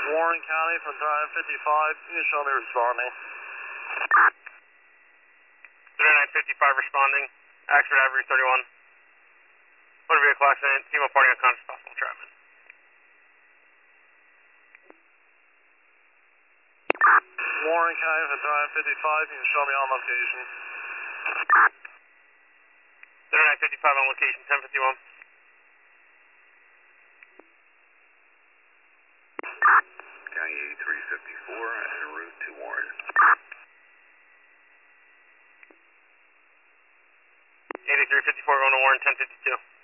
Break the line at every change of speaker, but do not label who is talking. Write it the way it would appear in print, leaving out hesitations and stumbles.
Warren County from 3955, you can show me responding.
3955 responding, Axford Avenue 31. Motor vehicle accident, team of party unconscious, possible entrapment.
Warren County from 3955, you can show me on location.
3955 on location, 1051.
County 8354 en route to Warren.
8354 going to Warren, 1052.